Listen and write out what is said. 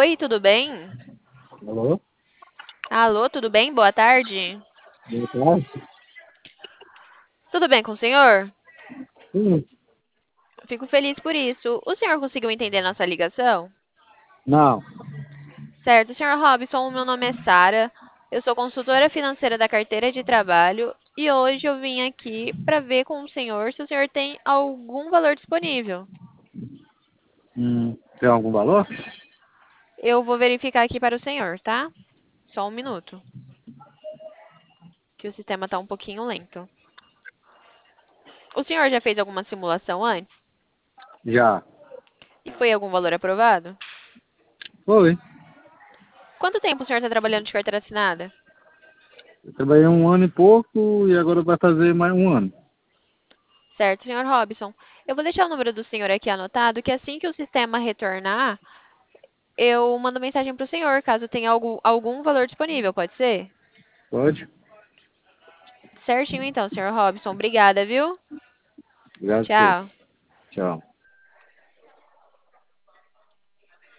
Oi, tudo bem? Alô? Alô, tudo bem? Boa tarde. Boa tarde. Tudo bem com o senhor? Sim. Fico feliz por isso. O senhor conseguiu entender nossa ligação? Não. Certo, senhor Robson, o meu nome é Sara. Eu sou consultora financeira da carteira de trabalho e hoje eu vim aqui para ver com o senhor se o senhor tem algum valor disponível. Tem algum valor? Eu vou verificar aqui para o senhor, tá? Só um minuto, que o sistema está um pouquinho lento. O senhor já fez alguma simulação antes? Já. E foi algum valor aprovado? Foi. Quanto tempo o senhor está trabalhando de carteira assinada? Eu trabalhei um ano e pouco e agora vai fazer mais um ano. Certo, senhor Robson. Eu vou deixar o número do senhor aqui anotado, que assim que o sistema retornar, eu mando mensagem para o senhor, caso tenha algum valor disponível, pode ser? Pode? Certinho então, senhor Robson. Obrigada, viu? Obrigado, senhor. Tchau. Tchau.